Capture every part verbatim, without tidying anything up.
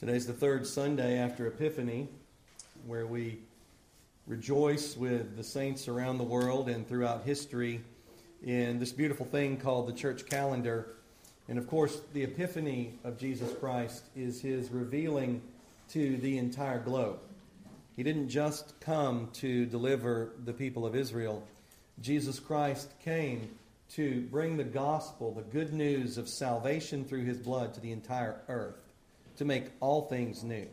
Today's the third Sunday after Epiphany, where we rejoice with the saints around the world and throughout history in this beautiful thing called the church calendar. And of course, the Epiphany of Jesus Christ is his revealing to the entire globe. He didn't just come to deliver the people of Israel. Jesus Christ came to bring the gospel, the good news of salvation through his blood to the entire earth, to make all things new,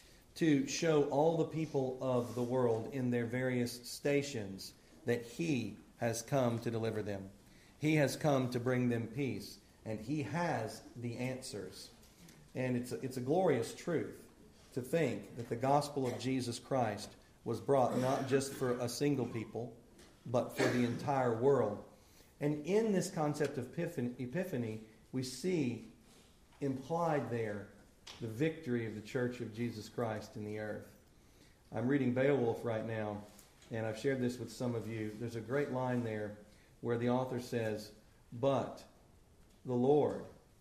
to show all the people of the world in their various stations that he has come to deliver them. He has come to bring them peace, and he has the answers. And it's a, it's a glorious truth to think that the gospel of Jesus Christ was brought not just for a single people, but for the entire world. And in this concept of epiphany, epiphany we see implied there the victory of the Church of Jesus Christ in the earth. I'm reading Beowulf right now, and I've shared this with some of you. There's a great line there where the author says, "But the Lord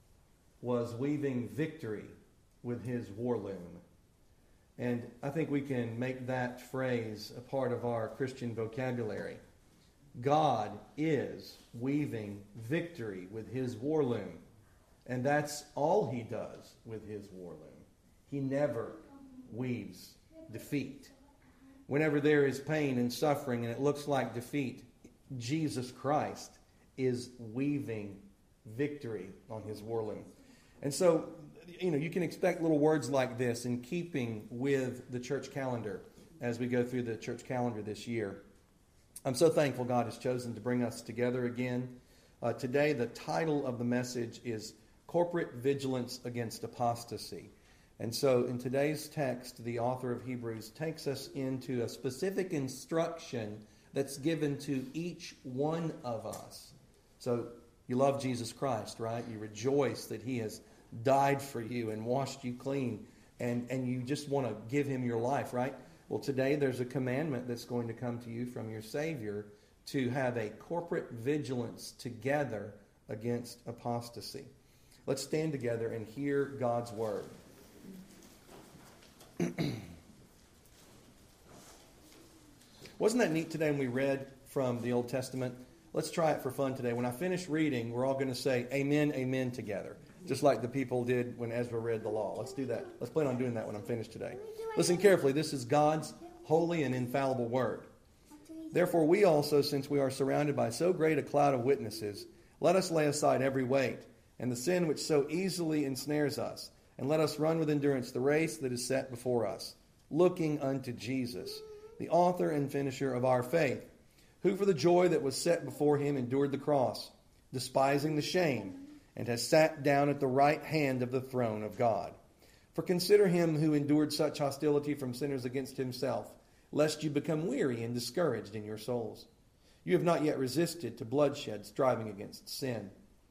was weaving victory with his war loom." And I think we can make that phrase a part of our Christian vocabulary. God is weaving victory with his war loom. And that's all he does with his war loom. He never weaves defeat. Whenever there is pain and suffering and it looks like defeat, Jesus Christ is weaving victory on his war loom. And so, you know, you can expect little words like this in keeping with the church calendar as we go through the church calendar this year. I'm so thankful God has chosen to bring us together again. Uh, today, the title of the message is Corporate Vigilance Against Apostasy. And so in today's text, the author of Hebrews takes us into a specific instruction that's given to each one of us. So you love Jesus Christ, right? You rejoice that he has died for you and washed you clean, and, and you just want to give him your life, right? Well, today there's a commandment that's going to come to you from your Savior to have a corporate vigilance together against apostasy. Let's stand together and hear God's word. Wasn't that neat today when we read from the Old Testament? Let's try it for fun today. When I finish reading, we're all going to say amen, amen together, just like the people did when Ezra read the law. Let's do that. Let's plan on doing that when I'm finished today. Listen carefully. This is God's holy and infallible word. Therefore, we also, since we are surrounded by so great a cloud of witnesses, let us lay aside every weight and the sin which so easily ensnares us, and let us run with endurance the race that is set before us, looking unto Jesus, the author and finisher of our faith, who for the joy that was set before him endured the cross, despising the shame, and has sat down at the right hand of the throne of God. For consider him who endured such hostility from sinners against himself, lest you become weary and discouraged in your souls. You have not yet resisted to bloodshed, striving against sin.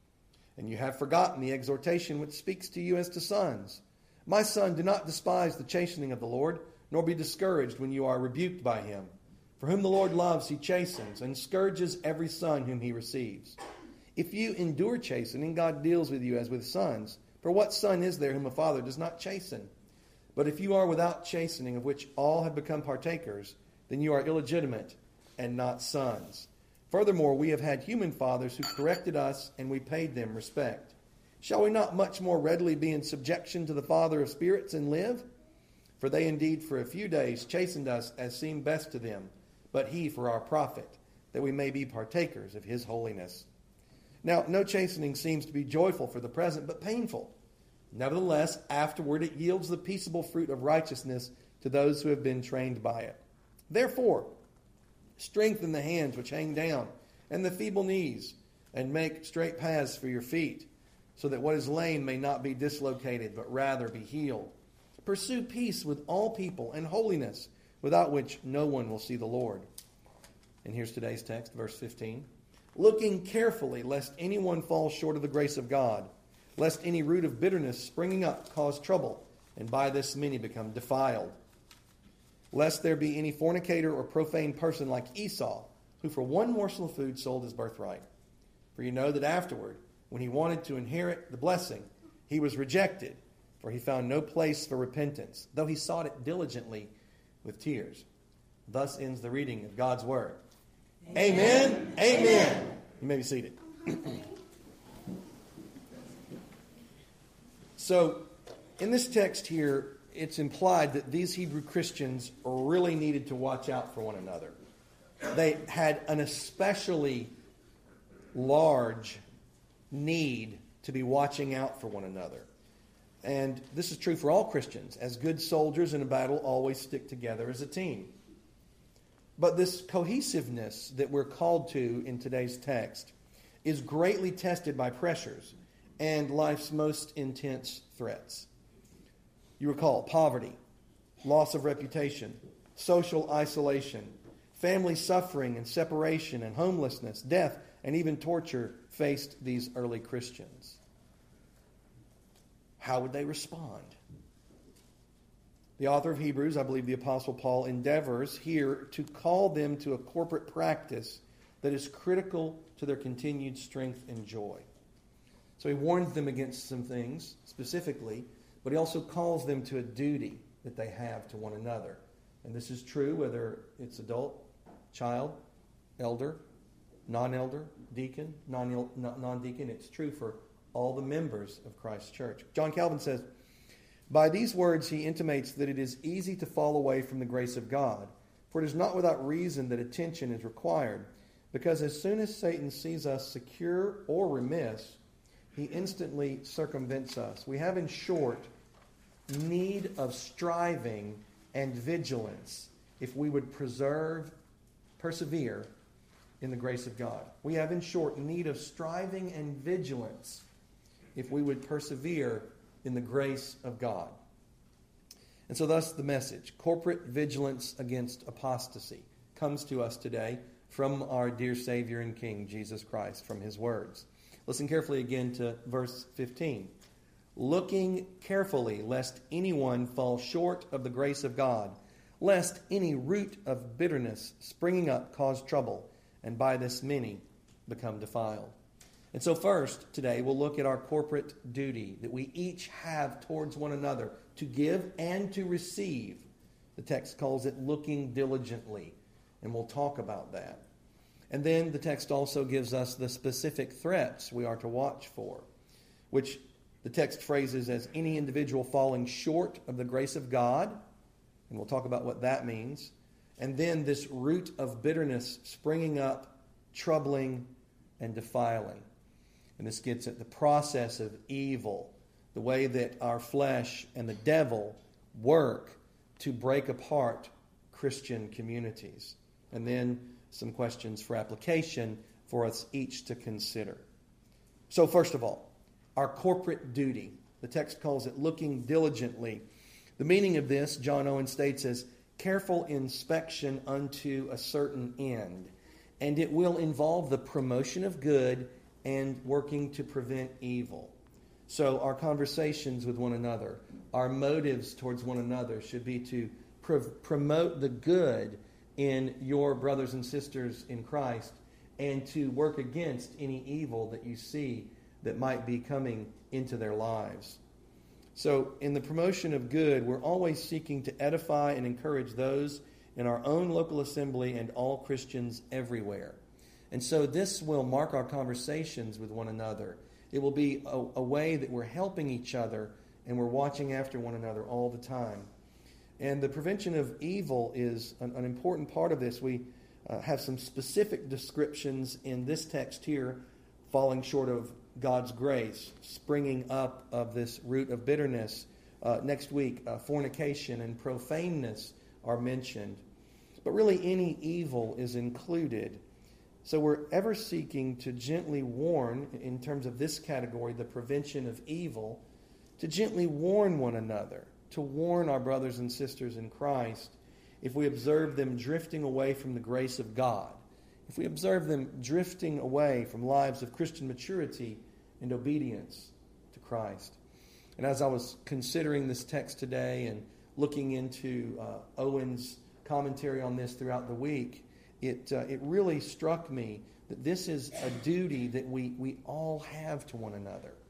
And you have forgotten the exhortation which speaks to you as to sons. My son, do not despise the chastening of the Lord, nor be discouraged when you are rebuked by him. For whom the Lord loves, he chastens, and scourges every son whom he receives. If you endure chastening, God deals with you as with sons. For what son is there whom a father does not chasten? But if you are without chastening, of which all have become partakers, then you are illegitimate and not sons. Furthermore, we have had human fathers who corrected us, and we paid them respect. Shall we not much more readily be in subjection to the Father of spirits and live? For they indeed for a few days chastened us as seemed best to them, but he for our profit, that we may be partakers of his holiness. Now, no chastening seems to be joyful for the present, but painful. Nevertheless, afterward it yields the peaceable fruit of righteousness to those who have been trained by it. Therefore, strengthen the hands which hang down, and the feeble knees, and make straight paths for your feet, so that what is lame may not be dislocated, but rather be healed. Pursue peace with all people, and holiness, without which no one will see the Lord. And here's today's text, verse fifteen. Looking carefully, lest anyone fall short of the grace of God, lest any root of bitterness springing up cause trouble, and by this many become defiled. Lest there be any fornicator or profane person like Esau, who for one morsel of food sold his birthright. For you know that afterward, when he wanted to inherit the blessing, he was rejected, for he found no place for repentance, though he sought it diligently with tears. Thus ends the reading of God's Word. Amen. Amen. Amen. You may be seated. So, in this text here, it's implied that these Hebrew Christians really needed to watch out for one another. They had an especially large need to be watching out for one another. And this is true for all Christians. As good soldiers in a battle always stick together as a team. But this cohesiveness that we're called to in today's text is greatly tested by pressures and life's most intense threats. You recall poverty, loss of reputation, social isolation, family suffering and separation and homelessness, death, and even torture faced these early Christians. How would they respond? The author of Hebrews, I believe the Apostle Paul, endeavors here to call them to a corporate practice that is critical to their continued strength and joy. So he warns them against some things specifically, but he also calls them to a duty that they have to one another. And this is true whether it's adult, child, elder, non-elder, deacon, non- non-deacon. It's true for all the members of Christ's church. John Calvin says, by these words he intimates that it is easy to fall away from the grace of God, for it is not without reason that attention is required, because as soon as Satan sees us secure or remiss, he instantly circumvents us. We have, in short, need of striving and vigilance if we would preserve, persevere in the grace of God. We have, in short, need of striving and vigilance if we would persevere in the grace of God. And so thus the message, corporate vigilance against apostasy, comes to us today from our dear Savior and King, Jesus Christ, from his words. Listen carefully again to verse fifteen. Looking carefully, lest anyone fall short of the grace of God, lest any root of bitterness springing up cause trouble, and by this many become defiled. And so first, today, we'll look at our corporate duty that we each have towards one another to give and to receive. The text calls it looking diligently, and we'll talk about that. And then the text also gives us the specific threats we are to watch for, which the text phrases as any individual falling short of the grace of God, and we'll talk about what that means, and then this root of bitterness springing up, troubling, and defiling. And this gets at the process of evil, the way that our flesh and the devil work to break apart Christian communities. And then some questions for application for us each to consider. So first of all, our corporate duty. The text calls it looking diligently. The meaning of this, John Owen states, as careful inspection unto a certain end. And it will involve the promotion of good and working to prevent evil. So our conversations with one another, our motives towards one another should be to pr- promote the good in your brothers and sisters in Christ and to work against any evil that you see that might be coming into their lives. So in the promotion of good, we're always seeking to edify and encourage those in our own local assembly and all Christians everywhere. And so this will mark our conversations with one another. It will be a, a way that we're helping each other and we're watching after one another all the time. And the prevention of evil is an, an important part of this. We uh, have some specific descriptions in this text here, falling short of God's grace, springing up of this root of bitterness. Uh, next week, uh, fornication and profaneness are mentioned. But really any evil is included. So we're ever seeking to gently warn, in terms of this category, the prevention of evil, to gently warn one another, to warn our brothers and sisters in Christ if we observe them drifting away from the grace of God, if we observe them drifting away from lives of Christian maturity and obedience to Christ. And as I was considering this text today and looking into uh, Owen's commentary on this throughout the week, It uh, it really struck me that this is a duty that we, we all have to one another.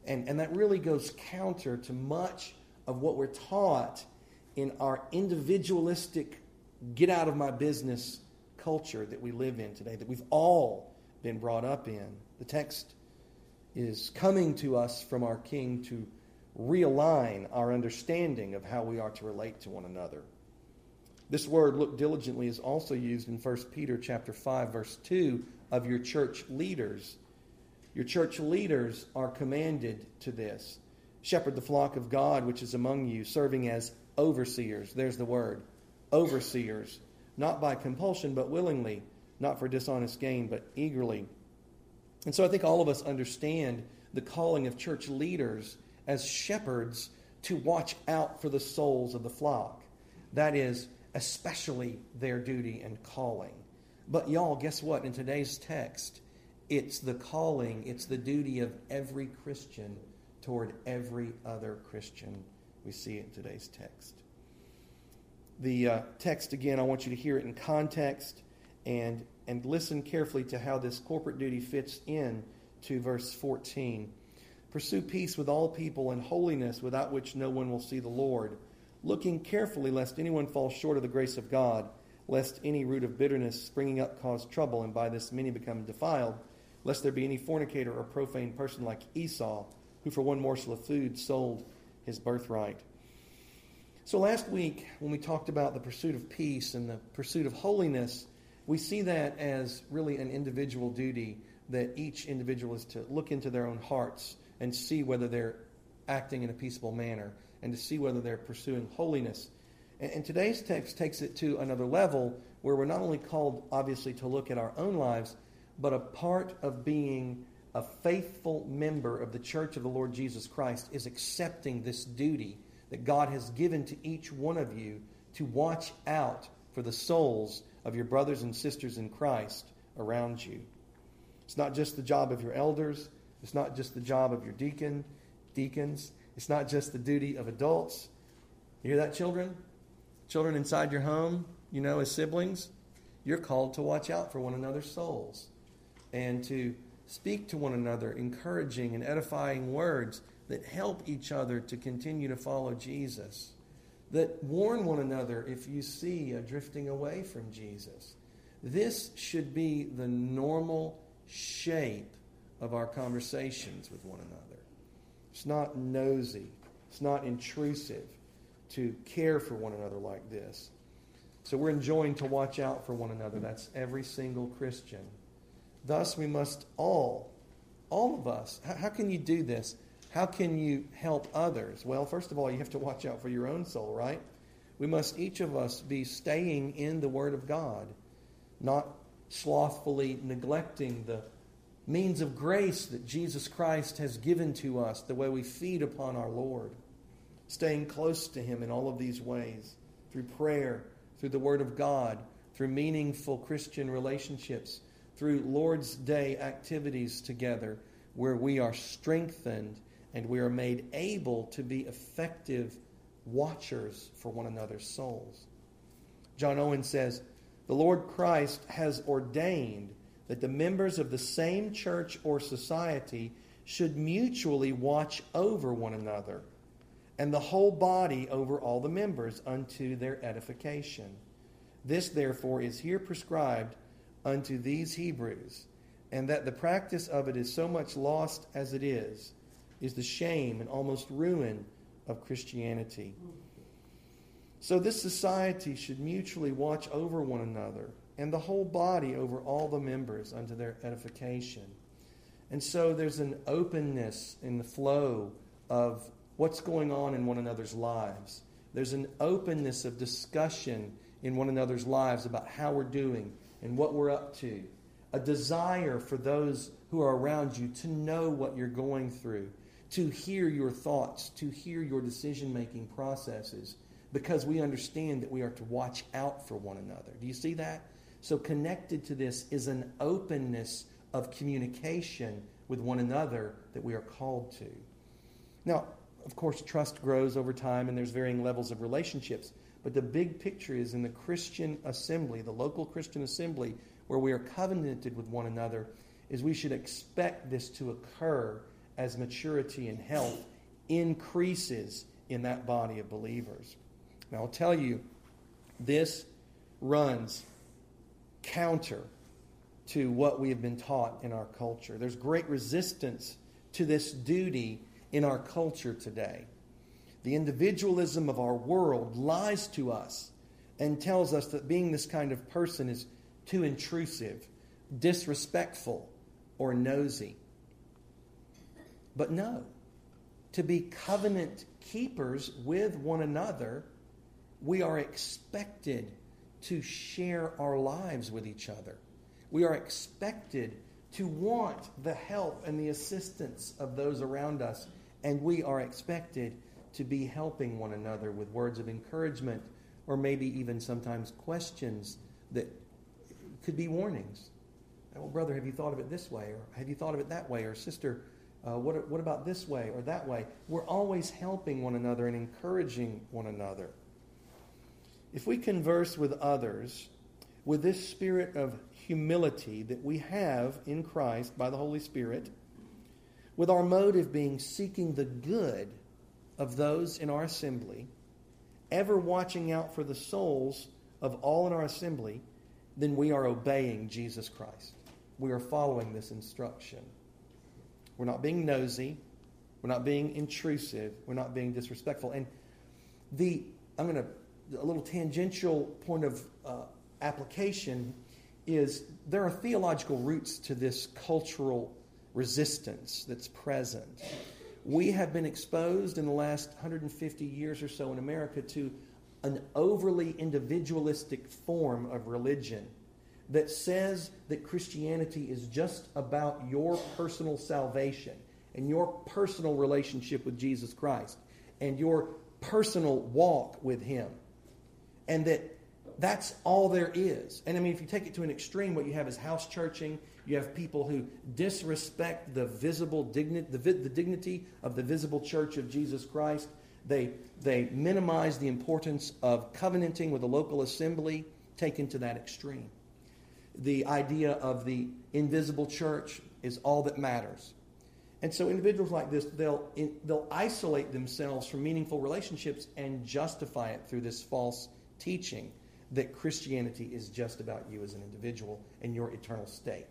And, and that really goes counter to much of what we're taught in our individualistic, get out of my business culture that we live in today, that we've all been brought up in. The text is coming to us from our King to realign our understanding of how we are to relate to one another. This word, look diligently, is also used in First Peter chapter five, verse two, of your church leaders. Your church leaders are commanded to this. Shepherd the flock of God which is among you, serving as overseers. There's the word. Overseers. Not by compulsion, but willingly. Not for dishonest gain, but eagerly. And so I think all of us understand the calling of church leaders as shepherds to watch out for the souls of the flock. That is especially their duty and calling. But y'all, guess what? In today's text, it's the calling, it's the duty of every Christian toward every other Christian. We see it in today's text. The uh, text, again, I want you to hear it in context and, and listen carefully to how this corporate duty fits in to verse fourteen. Pursue peace with all people and holiness, without which no one will see the Lord, looking carefully lest anyone fall short of the grace of God, lest any root of bitterness springing up cause trouble, and by this many become defiled, lest there be any fornicator or profane person like Esau, who for one morsel of food sold his birthright. So last week, when we talked about the pursuit of peace and the pursuit of holiness, we see that as really an individual duty that each individual is to look into their own hearts and see whether they're acting in a peaceable manner and to see whether they're pursuing holiness. And, and today's text takes it to another level where we're not only called, obviously, to look at our own lives, but a part of being a faithful member of the Church of the Lord Jesus Christ is accepting this duty that God has given to each one of you to watch out for the souls of your brothers and sisters in Christ around you. It's not just the job of your elders. It's not just the job of your deacon, deacons. It's not just the duty of adults. You hear that, children? Children inside your home, you know, as siblings, you're called to watch out for one another's souls and to speak to one another encouraging and edifying words that help each other to continue to follow Jesus, that warn one another if you see a drifting away from Jesus. This should be the normal shape of our conversations with one another. It's not nosy. It's not intrusive to care for one another like this. So we're enjoined to watch out for one another. That's every single Christian. Thus, we must all, all of us, how, how can you do this? How can you help others? Well, first of all, you have to watch out for your own soul, right? We must, each of us, be staying in the Word of God, not slothfully neglecting the means of grace that Jesus Christ has given to us, the way we feed upon our Lord. Staying close to Him in all of these ways, through prayer, through the Word of God, through meaningful Christian relationships, through Lord's Day activities together, where we are strengthened and we are made able to be effective watchers for one another's souls. John Owen says, "The Lord Christ has ordained that the members of the same church or society should mutually watch over one another, and the whole body over all the members unto their edification. This, therefore, is here prescribed unto these Hebrews, and that the practice of it is so much lost as it is, is the shame and almost ruin of Christianity." So this society should mutually watch over one another, and the whole body over all the members unto their edification. And so there's an openness in the flow of what's going on in one another's lives. There's an openness of discussion in one another's lives about how we're doing and what we're up to. A desire for those who are around you to know what you're going through, to hear your thoughts, to hear your decision-making processes, because we understand that we are to watch out for one another. Do you see that? So connected to this is an openness of communication with one another that we are called to. Now, of course, trust grows over time and there's varying levels of relationships. But the big picture is in the Christian assembly, the local Christian assembly, where we are covenanted with one another, is we should expect this to occur as maturity and health increases in that body of believers. Now, I'll tell you, this runs counter to what we have been taught in our culture. There's great resistance to this duty in our culture today. The individualism of our world lies to us and tells us that being this kind of person is too intrusive, disrespectful, or nosy. But no, to be covenant keepers with one another, we are expected to share our lives with each other. We are expected to want the help and the assistance of those around us, and we are expected to be helping one another with words of encouragement, or maybe even sometimes questions that could be warnings. Well, brother, have you thought of it this way? Or have you thought of it that way? Or sister, uh, what, what about this way or that way? We're always helping one another and encouraging one another. If we converse with others with this spirit of humility that we have in Christ by the Holy Spirit, with our motive being seeking the good of those in our assembly, ever watching out for the souls of all in our assembly, then we are obeying Jesus Christ. We are following this instruction. We're not being nosy. We're not being intrusive. We're not being disrespectful. And the, I'm going to, a little tangential point of uh, application is there are theological roots to this cultural resistance that's present. We have been exposed in the last one hundred fifty years or so in America to an overly individualistic form of religion that says that Christianity is just about your personal salvation and your personal relationship with Jesus Christ and your personal walk with Him. And that that's all there is. And I mean, if you take it to an extreme, what you have is house churching. You have people who disrespect the visible dignity, the, the dignity of the visible church of Jesus Christ. They, they minimize the importance of covenanting with a local assembly, taken to that extreme. The idea of the invisible church is all that matters. And so individuals like this, they'll, they'll isolate themselves from meaningful relationships and justify it through this false teaching that Christianity is just about you as an individual and your eternal state.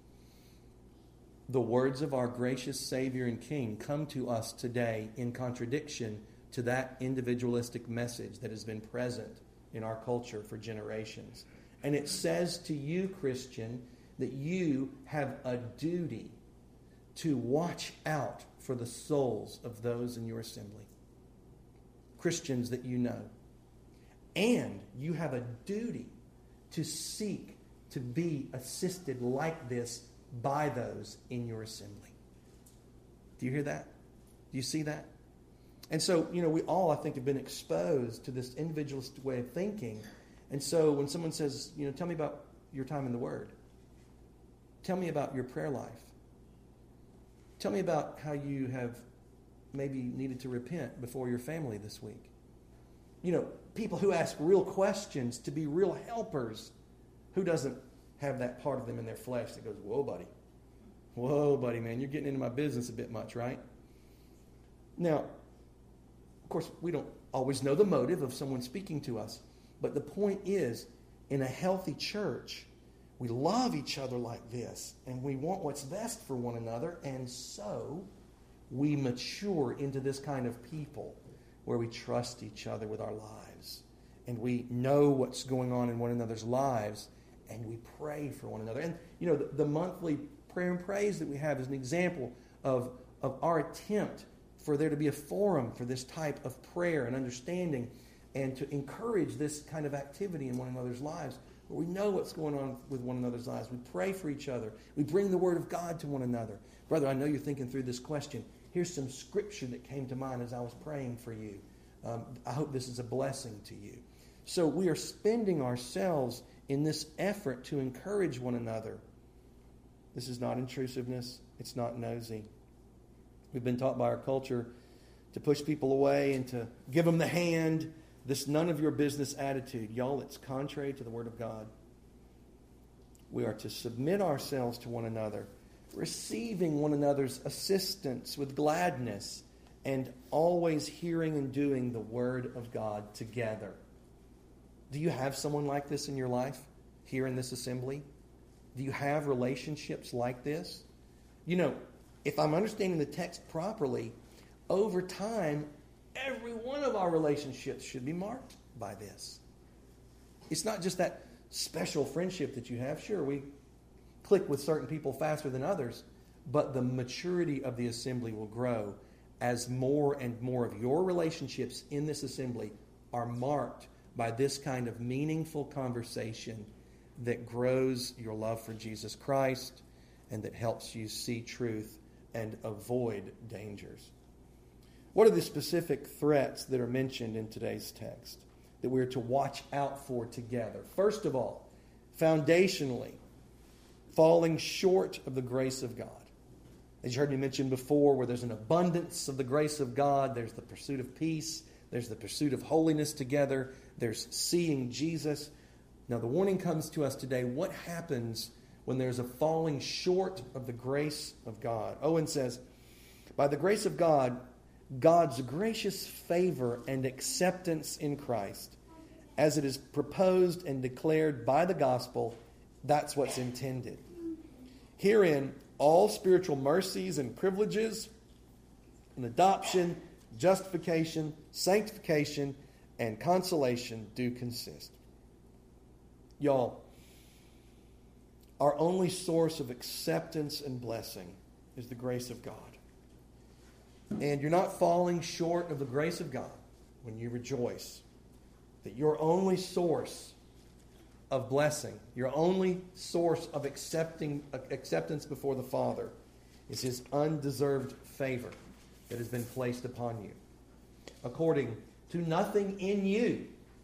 The words of our gracious Savior and King come to us today in contradiction to that individualistic message that has been present in our culture for generations. And it says to you, Christian, that you have a duty to watch out for the souls of those in your assembly. Christians that you know. And you have a duty to seek to be assisted like this by those in your assembly. Do you hear that? Do you see that? And so, you know, we all, I think, have been exposed to this individualistic way of thinking. And so when someone says, you know, tell me about your time in the Word. Tell me about your prayer life. Tell me about how you have maybe needed to repent before your family this week. You know, people who ask real questions to be real helpers. Who doesn't have that part of them in their flesh that goes, whoa, buddy. Whoa, buddy, man, you're getting into my business a bit much, right? Now, of course, we don't always know the motive of someone speaking to us. But the point is, in a healthy church, we love each other like this. And we want what's best for one another. And so, we mature into this kind of people where we trust each other with our lives. And we know what's going on in one another's lives. And we pray for one another. And, you know, the, the monthly prayer and praise that we have is an example of, of our attempt for there to be a forum for this type of prayer and understanding and to encourage this kind of activity in one another's lives where we know what's going on with one another's lives. We pray for each other. We bring the Word of God to one another. Brother, I know you're thinking through this question. Here's some scripture that came to mind as I was praying for you. Um, I hope this is a blessing to you. So we are spending ourselves in this effort to encourage one another. This is not intrusiveness. It's not nosy. We've been taught by our culture to push people away and to give them the hand. This none of your business attitude. Y'all, it's contrary to the Word of God. We are to submit ourselves to one another receiving one another's assistance with gladness, and always hearing and doing the Word of God together. Do you have someone like this in your life here in this assembly? Do you have relationships like this? You know, if I'm understanding the text properly, over time, every one of our relationships should be marked by this. It's not just that special friendship that you have. Sure, we click with certain people faster than others, but the maturity of the assembly will grow as more and more of your relationships in this assembly are marked by this kind of meaningful conversation that grows your love for Jesus Christ and that helps you see truth and avoid dangers. What are the specific threats that are mentioned in today's text that we're to watch out for together? First of all, foundationally, falling short of the grace of God. As you heard me mention before, where there's an abundance of the grace of God, there's the pursuit of peace, there's the pursuit of holiness together, there's seeing Jesus. Now the warning comes to us today, what happens when there's a falling short of the grace of God? Owen says, by the grace of God, God's gracious favor and acceptance in Christ, as it is proposed and declared by the gospel, that's what's intended. Herein, all spiritual mercies and privileges, and adoption, justification, sanctification, and consolation do consist. Y'all, our only source of acceptance and blessing is the grace of God. And you're not falling short of the grace of God when you rejoice that your only source of blessing, your only source of accepting acceptance before the Father is His undeserved favor that has been placed upon you, according to nothing in you,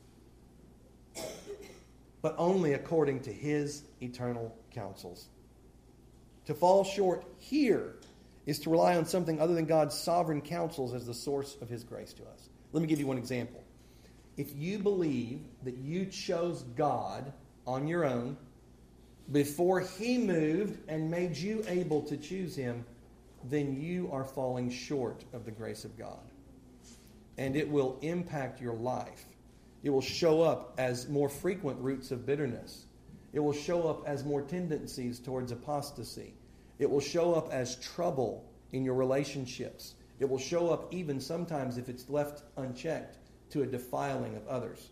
but only according to His eternal counsels. To fall short here is to rely on something other than God's sovereign counsels as the source of His grace to us. Let me give you one example. If you believe that you chose God on your own before He moved and made you able to choose Him, then you are falling short of the grace of God. And it will impact your life. It will show up as more frequent roots of bitterness. It will show up as more tendencies towards apostasy. It will show up as trouble in your relationships. It will show up even sometimes, if it's left unchecked, to a defiling of others.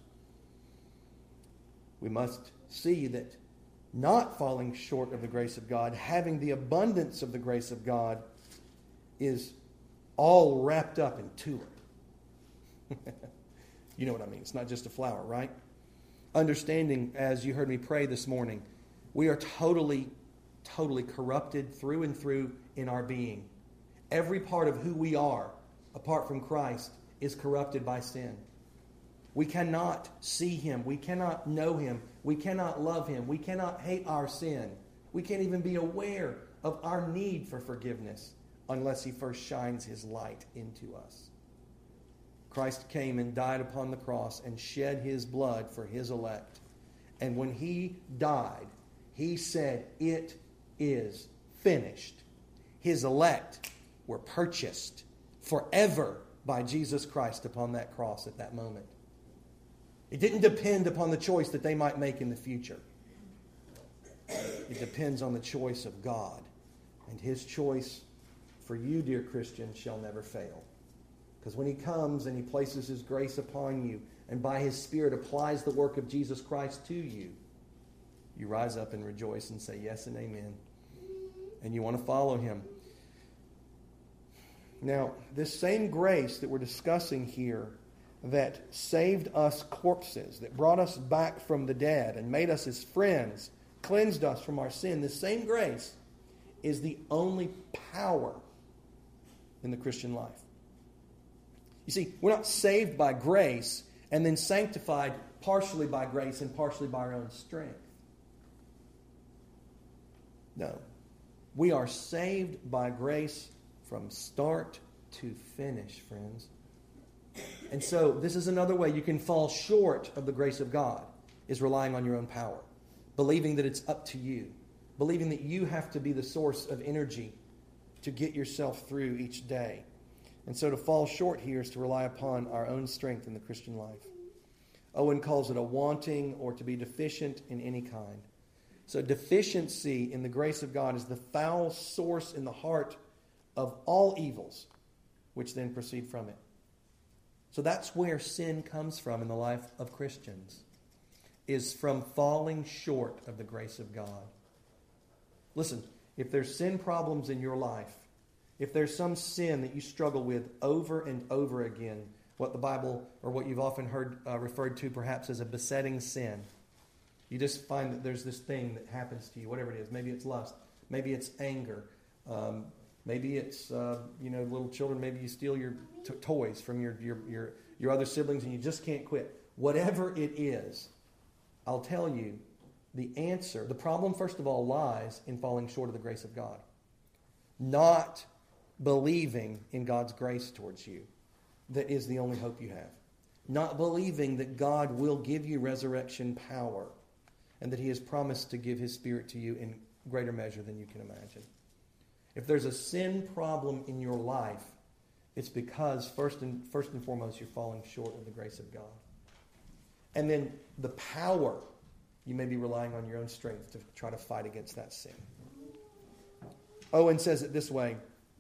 We must see that not falling short of the grace of God, having the abundance of the grace of God, is all wrapped up in tulip. You know what I mean. It's not just a flower, right? Understanding, as you heard me pray this morning, we are totally, totally corrupted through and through in our being. Every part of who we are, apart from Christ, is corrupted by sin. We cannot see Him. We cannot know Him. We cannot love Him. We cannot hate our sin. We can't even be aware of our need for forgiveness unless He first shines His light into us. Christ came and died upon the cross and shed His blood for His elect. And when He died, He said, "It is finished." His elect were purchased forever by Jesus Christ upon that cross at that moment. It didn't depend upon the choice that they might make in the future. It depends on the choice of God. And His choice for you, dear Christian, shall never fail. Because when He comes and He places His grace upon you and by His Spirit applies the work of Jesus Christ to you, you rise up and rejoice and say yes and amen. And you want to follow Him. Now, this same grace that we're discussing here that saved us corpses, that brought us back from the dead and made us His friends, cleansed us from our sin, this same grace is the only power in the Christian life. You see, we're not saved by grace and then sanctified partially by grace and partially by our own strength. No. We are saved by grace from start to finish, friends. And so this is another way you can fall short of the grace of God, is relying on your own power, believing that it's up to you. believing that you have to be the source of energy to get yourself through each day. And so to fall short here is to rely upon our own strength in the Christian life. Owen calls it a wanting or to be deficient in any kind. So deficiency in the grace of God is the foul source in the heart of all evils, which then proceed from it. So that's where sin comes from in the life of Christians, is from falling short of the grace of God. Listen, if there's sin problems in your life, if there's some sin that you struggle with over and over again, what the Bible, or what you've often heard uh, referred to perhaps as a besetting sin, you just find that there's this thing that happens to you, whatever it is. Maybe it's lust. Maybe it's anger. Um, maybe it's, uh, you know, little children. Maybe you steal your t- toys from your, your, your, your other siblings and you just can't quit. Whatever it is, I'll tell you, the answer, the problem, first of all, lies in falling short of the grace of God. Not believing in God's grace towards you. That is the only hope you have. Not believing that God will give you resurrection power and that He has promised to give His Spirit to you in greater measure than you can imagine. If there's a sin problem in your life, it's because first and, first and foremost you're falling short of the grace of God. And then the power, you may be relying on your own strength to try to fight against that sin. Owen says it this way: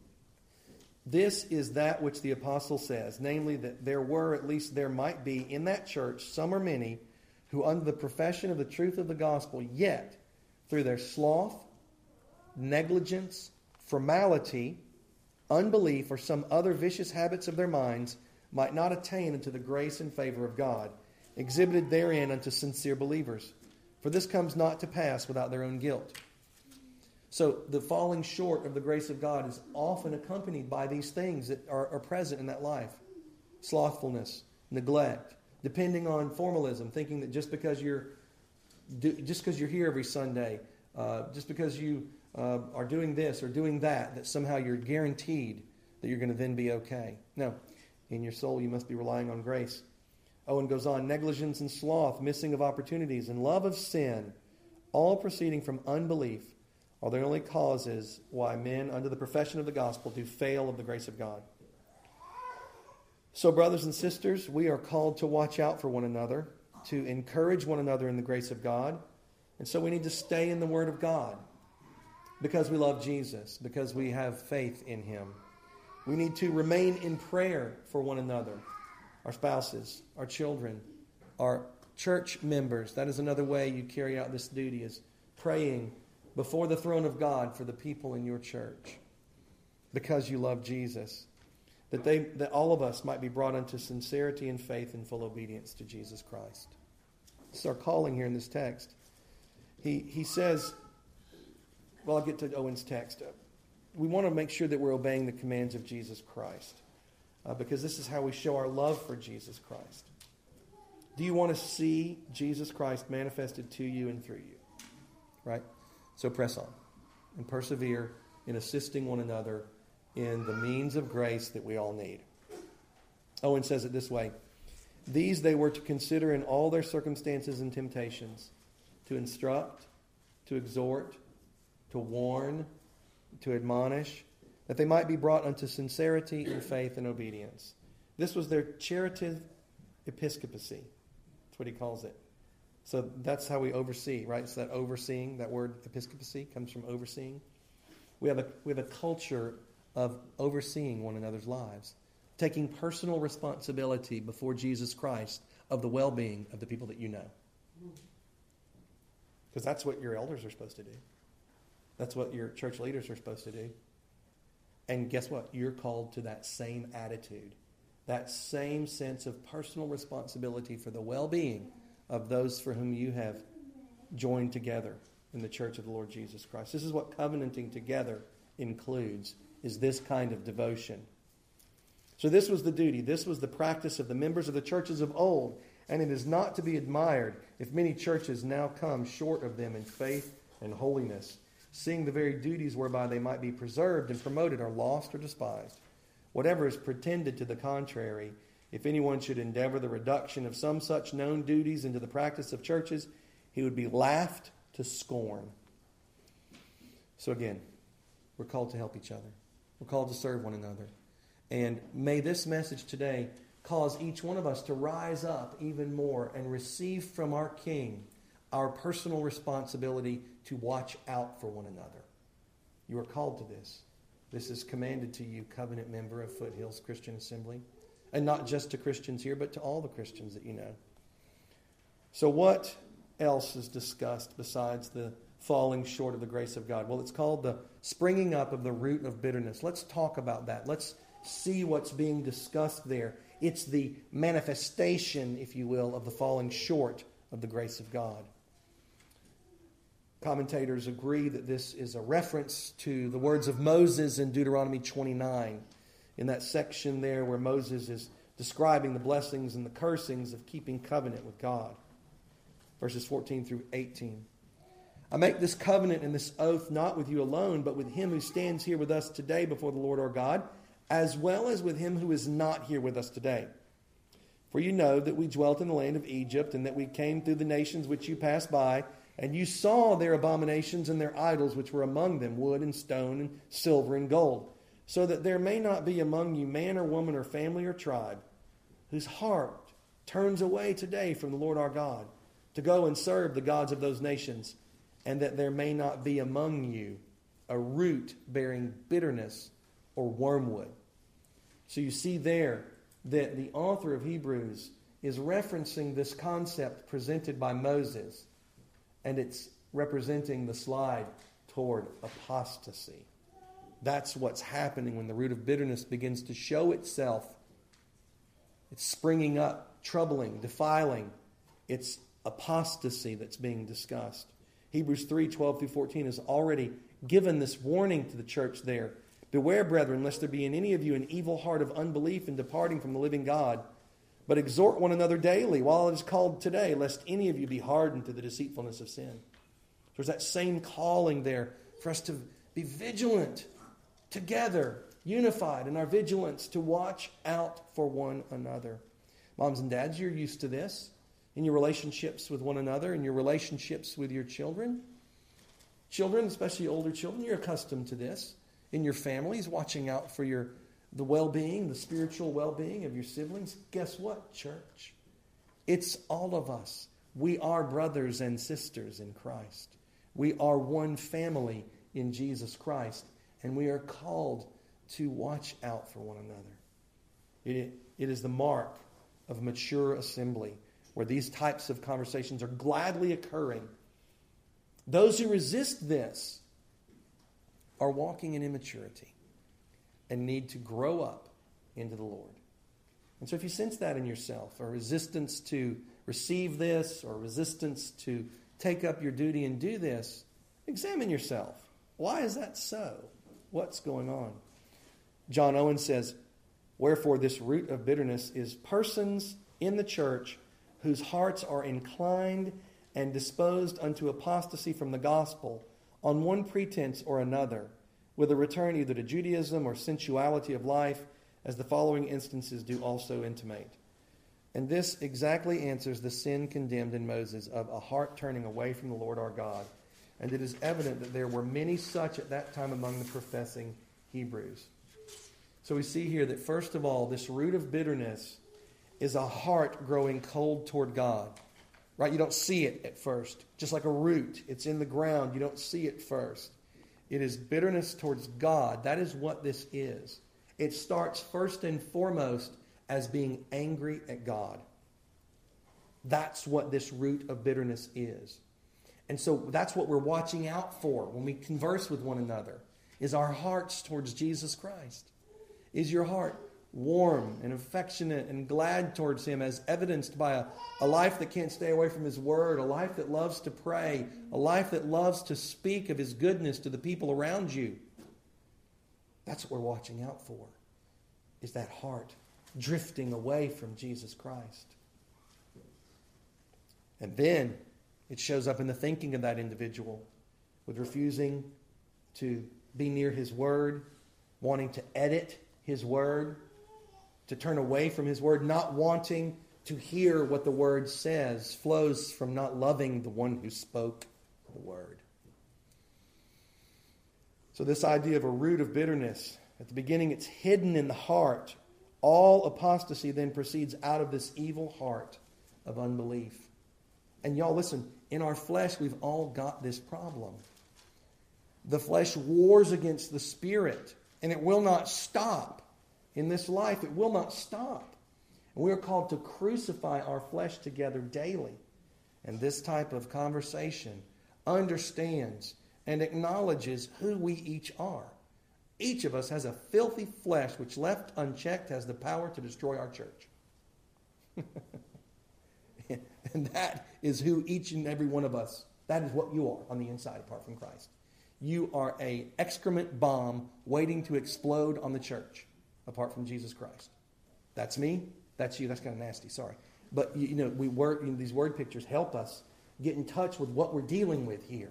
this is that which the apostle says, namely that there were, at least there might be, in that church some or many who under the profession of the truth of the gospel, yet through their sloth, negligence, formality, unbelief, or some other vicious habits of their minds, might not attain unto the grace and favor of God, exhibited therein unto sincere believers. For this comes not to pass without their own guilt. So the falling short of the grace of God is often accompanied by these things that are, are present in that life. Slothfulness, neglect, depending on formalism, thinking that just because you're just because you're here every Sunday, uh, just because you uh, are doing this or doing that, that somehow you're guaranteed that you're going to then be okay. No, in your soul you must be relying on grace. Owen goes on, negligence and sloth, missing of opportunities, and love of sin, all proceeding from unbelief, are the only causes why men under the profession of the gospel do fail of the grace of God. So, brothers and sisters, we are called to watch out for one another, to encourage one another in the grace of God. And so we need to stay in the Word of God because we love Jesus, because we have faith in Him. We need to remain in prayer for one another, our spouses, our children, our church members. That is another way you carry out this duty, is praying before the throne of God for the people in your church because you love Jesus. That they, that all of us might be brought unto sincerity and faith and full obedience to Jesus Christ. This is our calling here in this text. He, he says, well, I'll get to Owen's text. We want to make sure that we're obeying the commands of Jesus Christ uh, because this is how we show our love for Jesus Christ. Do you want to see Jesus Christ manifested to you and through you? Right? So press on and persevere in assisting one another in the means of grace that we all need. Owen says it this way: these they were to consider in all their circumstances and temptations, to instruct, to exhort, to warn, to admonish, that they might be brought unto sincerity and faith and obedience. This was their charitive episcopacy. That's what he calls it. So that's how we oversee, right? So that overseeing, that word episcopacy comes from overseeing. We have a we have a culture of overseeing one another's lives, taking personal responsibility before Jesus Christ of the well-being of the people that you know. Because that's what your elders are supposed to do. That's what your church leaders are supposed to do. And guess what? You're called to that same attitude, that same sense of personal responsibility for the well-being of those for whom you have joined together in the church of the Lord Jesus Christ. This is what covenanting together includes, is this kind of devotion. So this was the duty. This was the practice of the members of the churches of old, and it is not to be admired if many churches now come short of them in faith and holiness, seeing the very duties whereby they might be preserved and promoted are lost or despised. Whatever is pretended to the contrary, if anyone should endeavor the reduction of some such known duties into the practice of churches, he would be laughed to scorn. So again, we're called to help each other. We're called to serve one another. And may this message today cause each one of us to rise up even more and receive from our King our personal responsibility to watch out for one another. You are called to this. This is commanded to you, covenant member of Foothills Christian Assembly. And not just to Christians here, but to all the Christians that you know. So what else is discussed besides the falling short of the grace of God? Well, it's called the springing up of the root of bitterness. Let's talk about that. Let's see what's being discussed there. It's the manifestation, if you will, of the falling short of the grace of God. Commentators agree that this is a reference to the words of Moses in Deuteronomy twenty-nine, in that section there where Moses is describing the blessings and the cursings of keeping covenant with God. Verses fourteen through eighteen. I make this covenant and this oath not with you alone, but with him who stands here with us today before the Lord our God, as well as with him who is not here with us today. For you know that we dwelt in the land of Egypt, and that we came through the nations which you passed by, and you saw their abominations and their idols which were among them, wood and stone and silver and gold, so that there may not be among you man or woman or family or tribe whose heart turns away today from the Lord our God to go and serve the gods of those nations, and that there may not be among you a root bearing bitterness or wormwood. So you see there that the author of Hebrews is referencing this concept presented by Moses, and it's representing the slide toward apostasy. That's what's happening when the root of bitterness begins to show itself. It's springing up, troubling, defiling. It's apostasy that's being discussed. Hebrews three, twelve through fourteen has already given this warning to the church there. Beware, brethren, lest there be in any of you an evil heart of unbelief in departing from the living God. But exhort one another daily, while it is called today, lest any of you be hardened to the deceitfulness of sin. There's that same calling there for us to be vigilant, together, unified in our vigilance, to watch out for one another. Moms and dads, you're used to this in your relationships with one another, in your relationships with your children. Children, especially older children, you're accustomed to this. In your families, watching out for your the well-being, the spiritual well-being of your siblings. Guess what, church? It's all of us. We are brothers and sisters in Christ. We are one family in Jesus Christ, and we are called to watch out for one another. It, it is the mark of mature assembly where these types of conversations are gladly occurring. Those who resist this are walking in immaturity and need to grow up into the Lord. And so if you sense that in yourself, a resistance to receive this or resistance to take up your duty and do this, examine yourself. Why is that so? What's going on? John Owen says, wherefore this root of bitterness is persons in the church whose hearts are inclined and disposed unto apostasy from the gospel on one pretense or another, with a return either to Judaism or sensuality of life, as the following instances do also intimate. And this exactly answers the sin condemned in Moses of a heart turning away from the Lord our God. And it is evident that there were many such at that time among the professing Hebrews. So we see here that first of all, this root of bitterness is a heart growing cold toward God. Right? You don't see it at first. Just like a root. It's in the ground. You don't see it first. It is bitterness towards God. That is what this is. It starts first and foremost as being angry at God. That's what this root of bitterness is. And so that's what we're watching out for when we converse with one another, is our hearts towards Jesus Christ. Is your heart warm and affectionate and glad towards Him, as evidenced by a, a life that can't stay away from His Word, a life that loves to pray, a life that loves to speak of His goodness to the people around you? That's what we're watching out for, is that heart drifting away from Jesus Christ. And then it shows up in the thinking of that individual, with refusing to be near His Word, wanting to edit His Word, to turn away from His Word, not wanting to hear what the Word says, flows from not loving the one who spoke the Word. So this idea of a root of bitterness, at the beginning it's hidden in the heart. All apostasy then proceeds out of this evil heart of unbelief. And y'all listen, in our flesh we've all got this problem. The flesh wars against the Spirit, and it will not stop. In this life, it will not stop. And we are called to crucify our flesh together daily. And this type of conversation understands and acknowledges who we each are. Each of us has a filthy flesh which, left unchecked, has the power to destroy our church. And that is who each and every one of us, that is what you are on the inside apart from Christ. You are an excrement bomb waiting to explode on the church apart from Jesus Christ. That's me. That's you. That's kind of nasty. Sorry. But, you know, we work, you know, these word pictures help us get in touch with what we're dealing with here.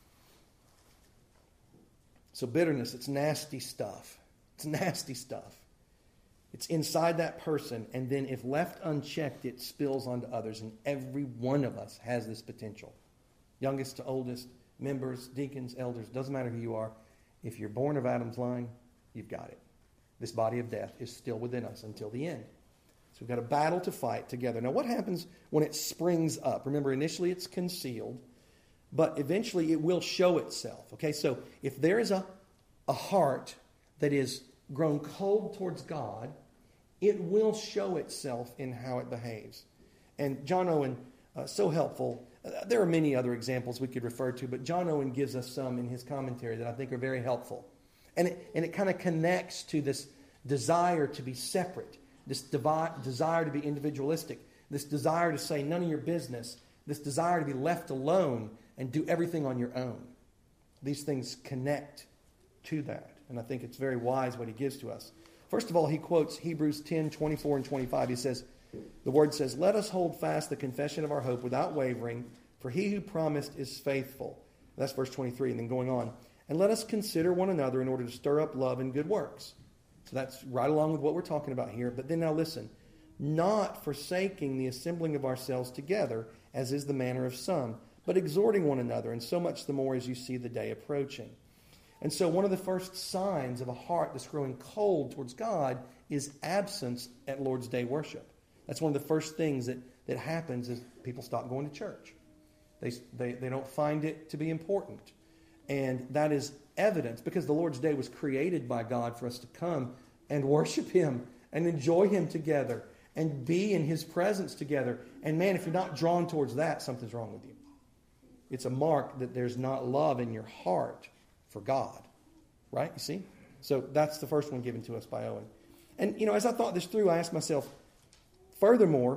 So bitterness, it's nasty stuff. It's nasty stuff. It's inside that person, and then if left unchecked, it spills onto others, and every one of us has this potential. Youngest to oldest, members, deacons, elders, doesn't matter who you are. If you're born of Adam's line, you've got it. This body of death is still within us until the end. So we've got a battle to fight together. Now, what happens when it springs up? Remember, initially it's concealed, but eventually it will show itself. Okay, so if there is a, a heart that is grown cold towards God, it will show itself in how it behaves. And John Owen, uh, so helpful. Uh, there are many other examples we could refer to, but John Owen gives us some in his commentary that I think are very helpful. And it, and it kind of connects to this desire to be separate, this devi- desire to be individualistic, this desire to say none of your business, this desire to be left alone and do everything on your own. These things connect to that. And I think it's very wise what he gives to us. First of all, he quotes Hebrews ten, twenty-four and twenty-five. He says, the word says, "Let us hold fast the confession of our hope without wavering, for he who promised is faithful." That's verse twenty-three, and then going on. "And let us consider one another in order to stir up love and good works." So that's right along with what we're talking about here. But then now listen. "Not forsaking the assembling of ourselves together, as is the manner of some, but exhorting one another, and so much the more as you see the day approaching." And so one of the first signs of a heart that's growing cold towards God is absence at Lord's Day worship. That's one of the first things that, that happens is people stop going to church. They, they, they don't find it to be important. And that is evidence because the Lord's Day was created by God for us to come and worship Him and enjoy Him together and be in His presence together. And man, if you're not drawn towards that, something's wrong with you. It's a mark that there's not love in your heart for God. Right? You see? So that's the first one given to us by Owen. And, you know, as I thought this through, I asked myself, furthermore,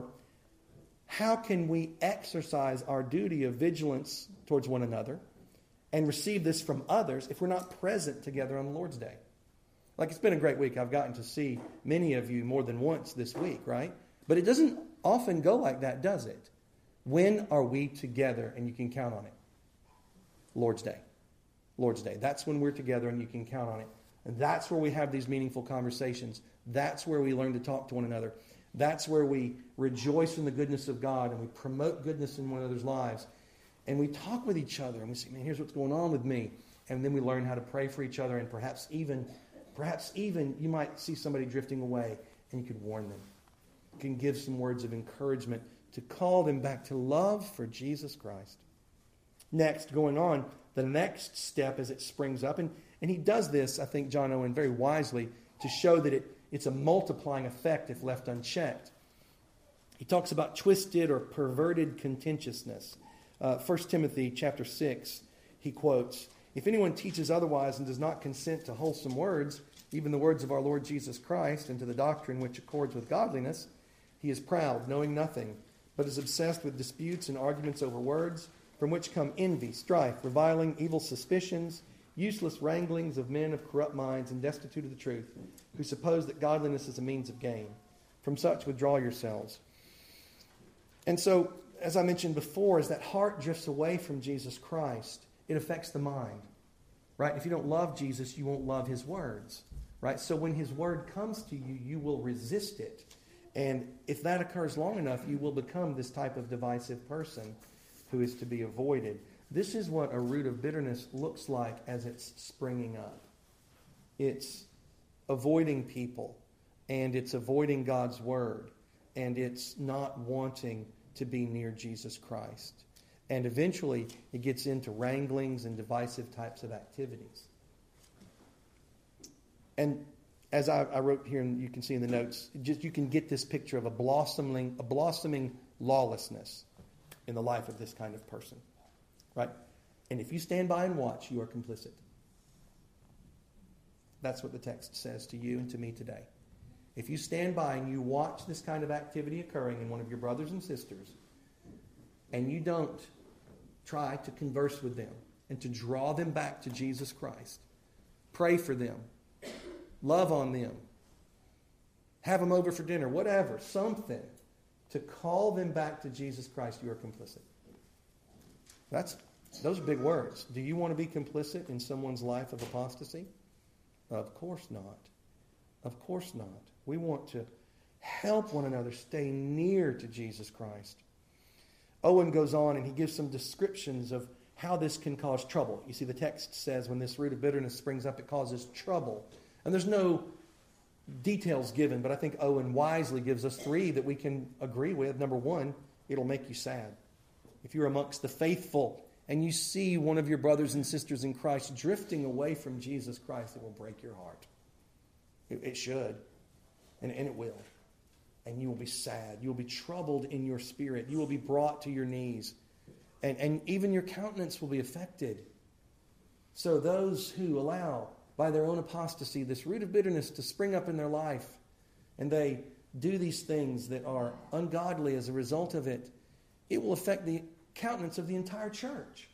how can we exercise our duty of vigilance towards one another and receive this from others if we're not present together on the Lord's Day? Like, it's been a great week. I've gotten to see many of you more than once this week, right? But it doesn't often go like that, does it? When are we together and you can count on it? Lord's Day. Lord's Day. That's when we're together and you can count on it. And that's where we have these meaningful conversations. That's where we learn to talk to one another. That's where we rejoice in the goodness of God and we promote goodness in one another's lives. And we talk with each other and we say, man, here's what's going on with me. And then we learn how to pray for each other, and perhaps even, perhaps even you might see somebody drifting away and you could warn them. You can give some words of encouragement to call them back to love for Jesus Christ. Next, going on, the next step as it springs up, and, and he does this, I think, John Owen, very wisely to show that it, it's a multiplying effect if left unchecked. He talks about twisted or perverted contentiousness. Uh, First Timothy chapter six, he quotes, "If anyone teaches otherwise and does not consent to wholesome words, even the words of our Lord Jesus Christ, and to the doctrine which accords with godliness, he is proud, knowing nothing, but is obsessed with disputes and arguments over words, from which come envy, strife, reviling, evil suspicions, useless wranglings of men of corrupt minds and destitute of the truth, who suppose that godliness is a means of gain. From such withdraw yourselves." And so, as I mentioned before, as that heart drifts away from Jesus Christ, it affects the mind. Right? If you don't love Jesus, you won't love His words. Right? So when His word comes to you, you will resist it. And if that occurs long enough, you will become this type of divisive person who is to be avoided. This is what a root of bitterness looks like as it's springing up. It's avoiding people, and it's avoiding God's word, and it's not wanting to be near Jesus Christ. And eventually it gets into wranglings and divisive types of activities. And as I, I wrote here, and you can see in the notes, just you can get this picture of a blossoming, a blossoming lawlessness in the life of this kind of person. Right? And if you stand by and watch, you are complicit. That's what the text says to you and to me today. If you stand by and you watch this kind of activity occurring in one of your brothers and sisters, and you don't try to converse with them and to draw them back to Jesus Christ, pray for them, love on them, have them over for dinner, whatever, something to call them back to Jesus Christ, you are complicit. That's those are big words. Do you want to be complicit in someone's life of apostasy? Of course not. Of course not. We want to help one another stay near to Jesus Christ. Owen goes on and he gives some descriptions of how this can cause trouble. You see, the text says when this root of bitterness springs up, it causes trouble. And there's no details given, but I think Owen wisely gives us three that we can agree with. Number one, it'll make you sad. If you're amongst the faithful and you see one of your brothers and sisters in Christ drifting away from Jesus Christ, it will break your heart. It, it should. And, and it will. And you will be sad. You will be troubled in your spirit. You will be brought to your knees. And, and even your countenance will be affected. So those who allow, by their own apostasy, this root of bitterness to spring up in their life, and they do these things that are ungodly as a result of it, it will affect the countenance of the entire church.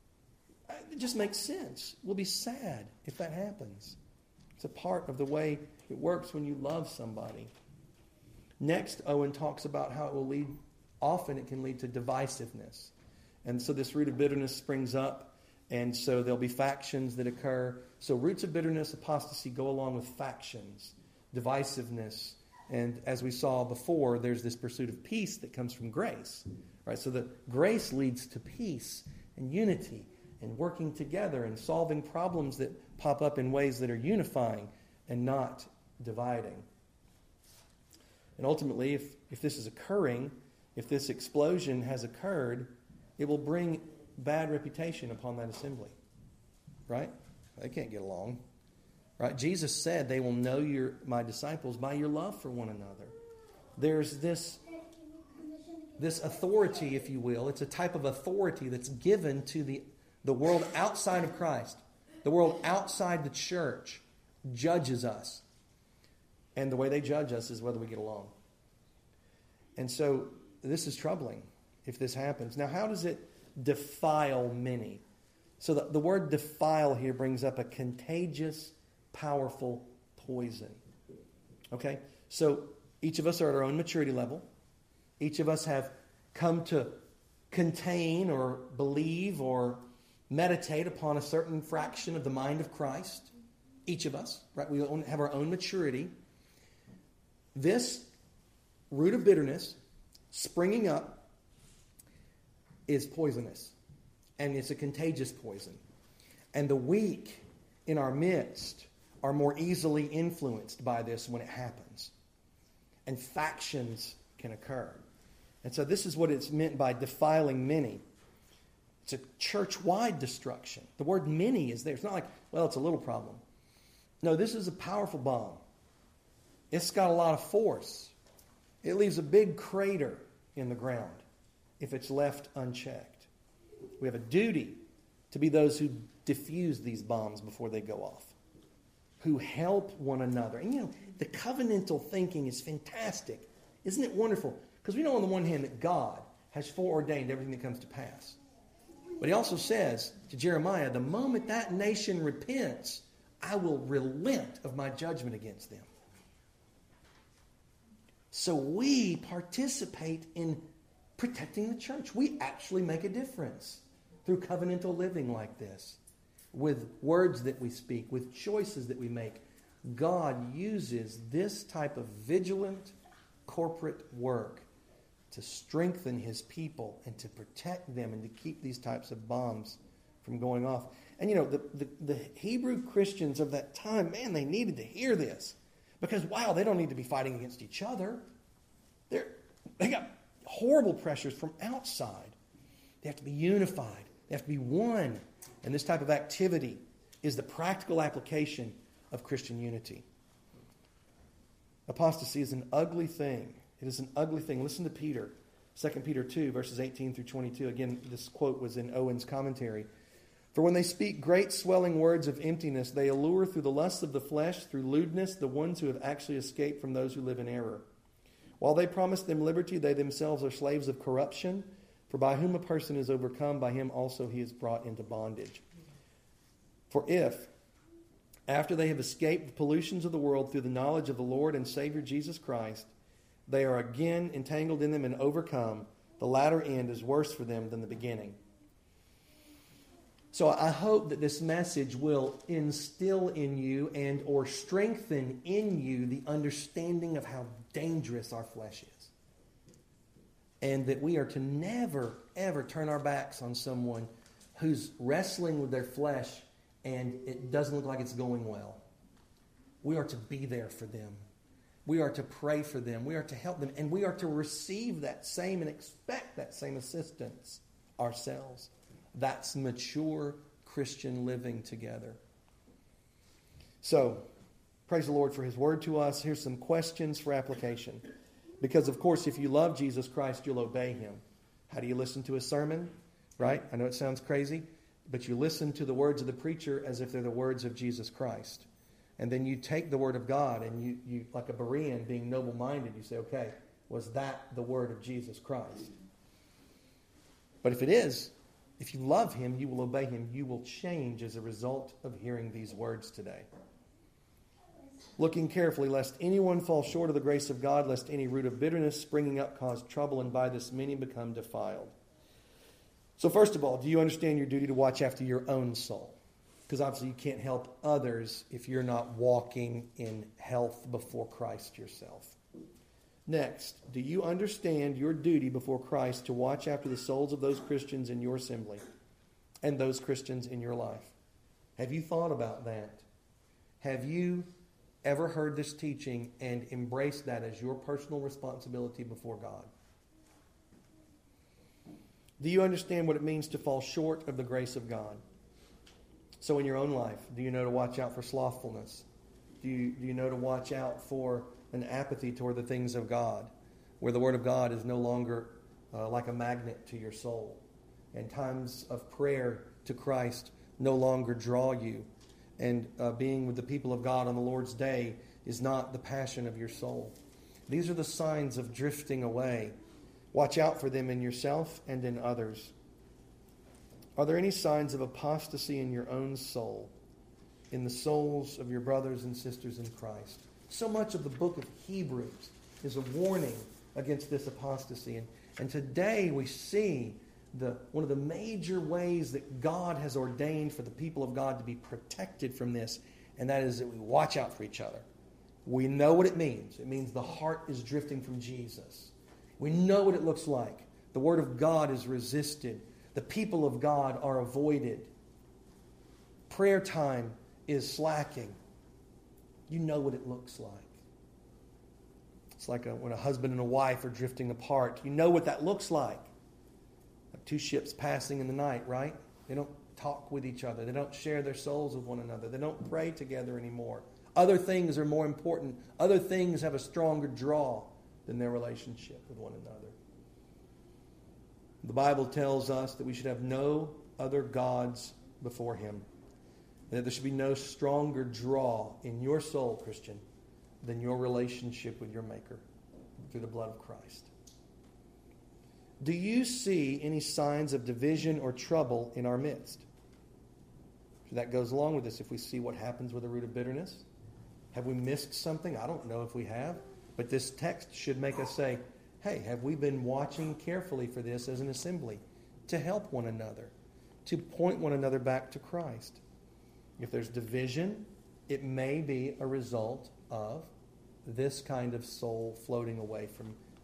It just makes sense. We'll be sad if that happens. It's a part of the way it works when you love somebody. Next, Owen talks about how it will lead, often it can lead to divisiveness. And so this root of bitterness springs up, and so there'll be factions that occur. So roots of bitterness, apostasy, go along with factions, divisiveness. And as we saw before, there's this pursuit of peace that comes from grace. Right? So the grace leads to peace and unity and working together and solving problems that pop up in ways that are unifying and not dividing. And ultimately, if, if this is occurring, if this explosion has occurred, it will bring bad reputation upon that assembly. Right? They can't get along. Right? Jesus said, they will know your my disciples by your love for one another. There's this, this authority, if you will. It's a type of authority that's given to the, the world outside of Christ. The world outside the church judges us. And the way they judge us is whether we get along. And so this is troubling if this happens. Now, how does it defile many? So the, the word defile here brings up a contagious, powerful poison. Okay? So each of us are at our own maturity level. Each of us have come to contain or believe or meditate upon a certain fraction of the mind of Christ. Each of us, right? We have our own maturity. This root of bitterness springing up is poisonous. And it's a contagious poison. And the weak in our midst are more easily influenced by this when it happens. And factions can occur. And so this is what it's meant by defiling many. It's a church-wide destruction. The word many is there. It's not like, well, it's a little problem. No, this is a powerful bomb. It's got a lot of force. It leaves a big crater in the ground if it's left unchecked. We have a duty to be those who diffuse these bombs before they go off, who help one another. And you know, the covenantal thinking is fantastic. Isn't it wonderful? Because we know on the one hand that God has foreordained everything that comes to pass. But he also says to Jeremiah, the moment that nation repents, I will relent of my judgment against them. So we participate in protecting the church. We actually make a difference through covenantal living like this. With words that we speak, with choices that we make. God uses this type of vigilant corporate work to strengthen his people and to protect them and to keep these types of bombs from going off. And you know, the, the, the Hebrew Christians of that time, man, they needed to hear this. Because, wow, they don't need to be fighting against each other. They're, they got horrible pressures from outside. They have to be unified. They have to be one. And this type of activity is the practical application of Christian unity. Apostasy is an ugly thing. It is an ugly thing. Listen to Peter. Second Peter two, verses eighteen through twenty-two. Again, this quote was in Owen's commentary. For when they speak great swelling words of emptiness, they allure through the lusts of the flesh, through lewdness, the ones who have actually escaped from those who live in error. While they promise them liberty, they themselves are slaves of corruption. For by whom a person is overcome, by him also he is brought into bondage. For if, after they have escaped the pollutions of the world through the knowledge of the Lord and Savior Jesus Christ, they are again entangled in them and overcome, the latter end is worse for them than the beginning. So I hope that this message will instill in you and or strengthen in you the understanding of how dangerous our flesh is. And that we are to never, ever turn our backs on someone who's wrestling with their flesh and it doesn't look like it's going well. We are to be there for them. We are to pray for them. We are to help them. And we are to receive that same and expect that same assistance ourselves. That's mature Christian living together. So, praise the Lord for His word to us. Here's some questions for application. Because, of course, if you love Jesus Christ, you'll obey Him. How do you listen to a sermon? Right? I know it sounds crazy, but you listen to the words of the preacher as if they're the words of Jesus Christ. And then you take the word of God and you, you like a Berean, being noble-minded, you say, okay, was that the word of Jesus Christ? But if it is, if you love Him, you will obey Him. You will change as a result of hearing these words today. Looking carefully, lest anyone fall short of the grace of God, lest any root of bitterness springing up cause trouble, and by this many become defiled. So first of all, do you understand your duty to watch after your own soul? Because obviously you can't help others if you're not walking in health before Christ yourself. Next, do you understand your duty before Christ to watch after the souls of those Christians in your assembly and those Christians in your life? Have you thought about that? Have you ever heard this teaching and embraced that as your personal responsibility before God? Do you understand what it means to fall short of the grace of God? So in your own life, do you know to watch out for slothfulness? Do you, do you know to watch out for an apathy toward the things of God, where the Word of God is no longer uh, like a magnet to your soul, and times of prayer to Christ no longer draw you, and uh, being with the people of God on the Lord's day is not the passion of your soul? These are the signs of drifting away. Watch out for them in yourself and in others. Are there any signs of apostasy in your own soul, in the souls of your brothers and sisters in Christ? So much of the book of Hebrews is a warning against this apostasy. And, and today we see the one of the major ways that God has ordained for the people of God to be protected from this, and that is that we watch out for each other. We know what it means. It means the heart is drifting from Jesus. We know what it looks like. The Word of God is resisted. The people of God are avoided. Prayer time is slacking. You know what it looks like. It's like a, when a husband and a wife are drifting apart. You know what that looks like. Like two ships passing in the night, right? They don't talk with each other. They don't share their souls with one another. They don't pray together anymore. Other things are more important. Other things have a stronger draw than their relationship with one another. The Bible tells us that we should have no other gods before Him. And that there should be no stronger draw in your soul, Christian, than your relationship with your Maker through the blood of Christ. Do you see any signs of division or trouble in our midst? That goes along with this. If we see what happens with a root of bitterness, have we missed something? I don't know if we have. But this text should make us say, hey, have we been watching carefully for this as an assembly to help one another, to point one another back to Christ? If there's division, it may be a result of this kind of soul floating away from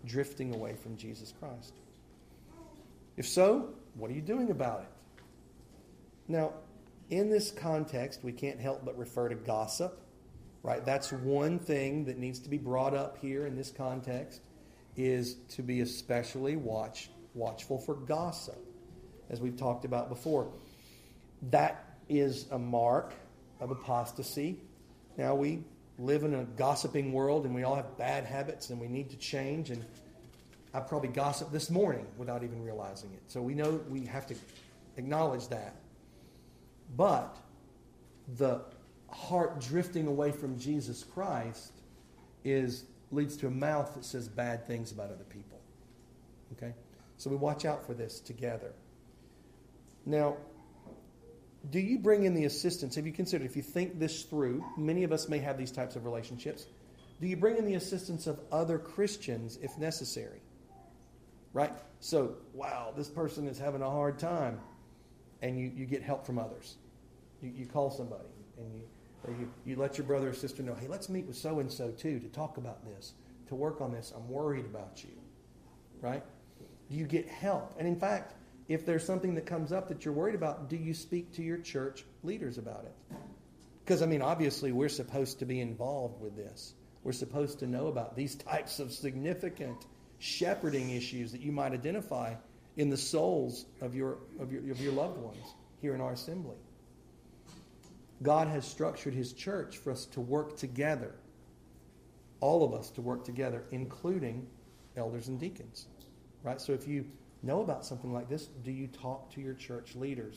drifting away from Jesus Christ? If so, what are you doing about it? Now, in this context, we can't help but refer to gossip, right? That's one thing that needs to be brought up here in this context, is to be especially watch, watchful for gossip, as we've talked about before. That is a mark of apostasy. Now, we live in a gossiping world, and we all have bad habits, and we need to change. And I probably gossiped this morning without even realizing it. So we know we have to acknowledge that. But the heart drifting away from Jesus Christ is leads to a mouth that says bad things about other people. Okay? So we watch out for this together. Now, do you bring in the assistance? Have you considered, if you think this through, many of us may have these types of relationships. Do you bring in the assistance of other Christians if necessary? Right? So, wow, this person is having a hard time. And you, you get help from others. You, you call somebody and you, or you, you let your brother or sister know, hey, let's meet with so-and-so too to talk about this, to work on this. I'm worried about you. Right? Do you get help? And in fact, if there's something that comes up that you're worried about, do you speak to your church leaders about it? Because, I mean, obviously we're supposed to be involved with this. We're supposed to know about these types of significant shepherding issues that you might identify in the souls of your, of your, of your loved ones here in our assembly. God has structured His church for us to work together. All of us to work together, including elders and deacons. Right? So if you know about something like this, do you talk to your church leaders?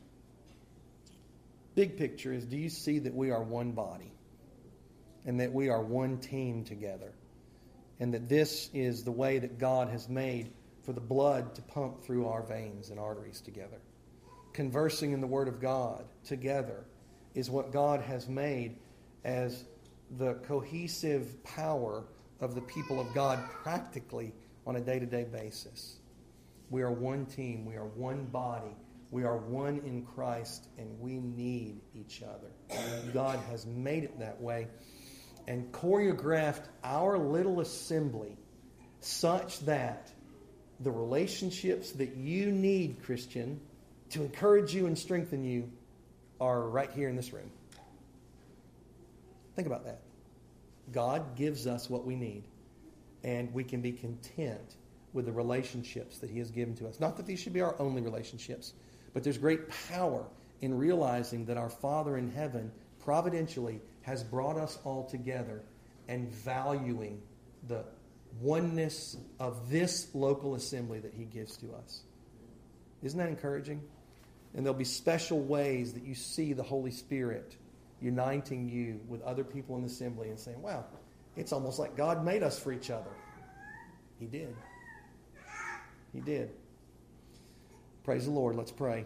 Big picture is, do you see that we are one body and that we are one team together, and that this is the way that God has made for the blood to pump through our veins and arteries together? Conversing in the Word of God together is what God has made as the cohesive power of the people of God practically on a day-to-day basis. We are one team. We are one body. We are one in Christ, and we need each other. God has made it that way and choreographed our little assembly such that the relationships that you need, Christian, to encourage you and strengthen you are right here in this room. Think about that. God gives us what we need, and we can be content with the relationships that He has given to us. Not that these should be our only relationships, but there's great power in realizing that our Father in heaven providentially has brought us all together and valuing the oneness of this local assembly that He gives to us. Isn't that encouraging? And there'll be special ways that you see the Holy Spirit uniting you with other people in the assembly and saying, wow, it's almost like God made us for each other. He did. He did. Praise the Lord. Let's pray.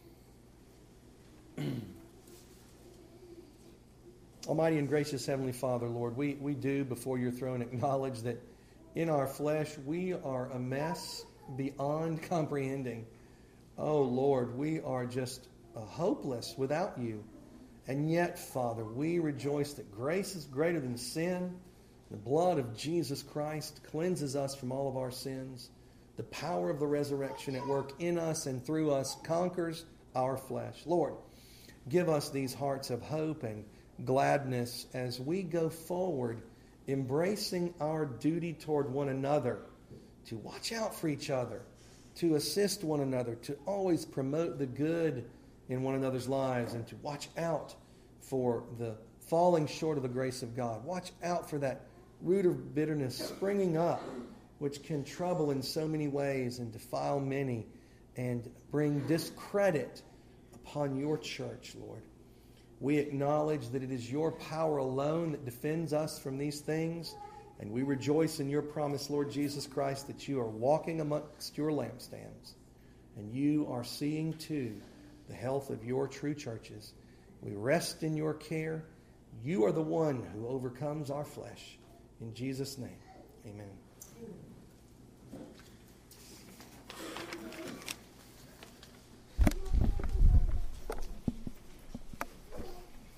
Almighty and gracious Heavenly Father, Lord, we, we do before your throne acknowledge that in our flesh we are a mess beyond comprehending. Oh, Lord, we are just uh, hopeless without you. And yet, Father, we rejoice that grace is greater than sin. The blood of Jesus Christ cleanses us from all of our sins. The power of the resurrection at work in us and through us conquers our flesh. Lord, give us these hearts of hope and gladness as we go forward, embracing our duty toward one another, to watch out for each other, to assist one another, to always promote the good in one another's lives, and to watch out for the falling short of the grace of God. Watch out for that root of bitterness springing up, which can trouble in so many ways and defile many and bring discredit upon your church, Lord. We acknowledge that it is your power alone that defends us from these things, and we rejoice in your promise, Lord Jesus Christ, that you are walking amongst your lampstands, and you are seeing to the health of your true churches. We rest in your care. You are the one who overcomes our flesh. In Jesus' name, amen.